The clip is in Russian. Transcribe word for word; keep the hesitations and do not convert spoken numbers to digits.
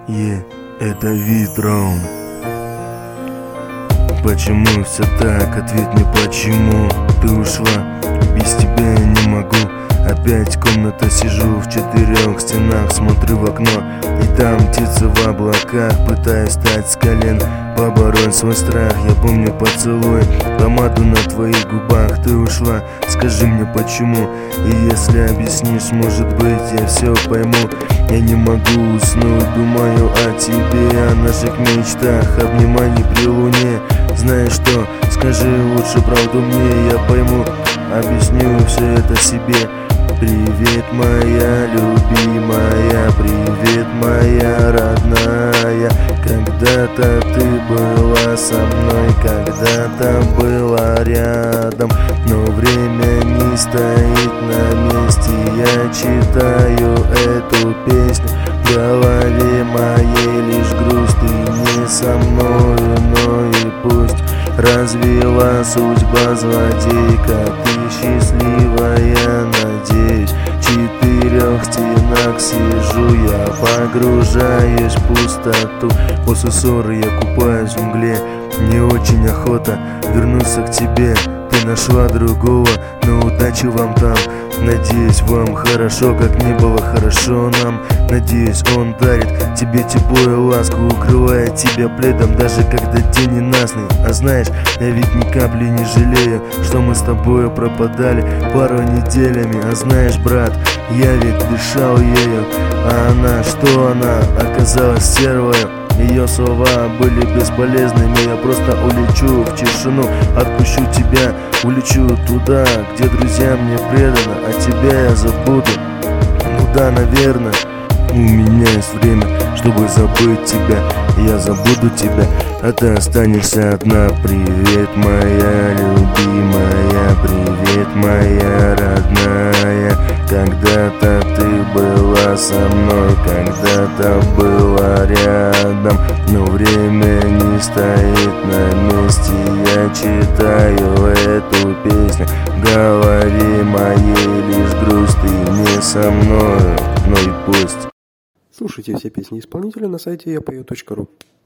Е, это Витрон. Почему все так? Ответь мне почему. Ты ушла, без тебя я не могу. Опять комната, сижу в четырех стенах, смотрю в окно, и там птицы в облаках. Пытаюсь встать с колен, побороть свой страх. Я помню поцелуй, помаду на твоих губах. Ты ушла, скажи мне почему. И если объяснишь, может быть, я все пойму. Я не могу уснуть, думаю о тебе, о наших мечтах. Обнимай не при луне. Знаешь что, скажи лучше правду мне, я пойму. Объясню все это себе. Привет, моя любимая, привет, моя родная. Когда-то ты была со мной, когда-то была рядом, но время не стоит на месте. Я читаю эту песню, в голове моей лишь грусть. Ты не со мною, но и пусть. Развела судьба злодейка, ты счастливая, надеюсь. В четырех стенах сижу я, погружаюсь в пустоту. После ссоры я купаюсь в мгле, не очень охота вернуться к тебе. Ты нашла другого, но удачи вам там. Надеюсь, вам хорошо, как не было хорошо нам. Надеюсь, он дарит тебе тепло и ласку, укрывает тебя пледом, даже когда день ненастный. А знаешь, я ведь ни капли не жалею, что мы с тобою пропадали пару неделями. А знаешь, брат, я ведь дышал ею, а она, что она, оказалась стервою. Ее слова были бесполезными, я просто улечу в тишину, отпущу тебя, улечу туда, где друзья мне преданы, а тебя я забуду. Ну да, наверное, у меня есть время, чтобы забыть тебя. Я забуду тебя, а ты останешься одна. Привет, моя любимая, привет, моя родная. Когда-то ты была со мной, когда-то была рядом, но время не стоит на месте. Я читаю эту песню, в голове моей лишь грусть. Ты не со мной, но и пусть. Слушайте все песни исполнителя на сайте я пою точка ру.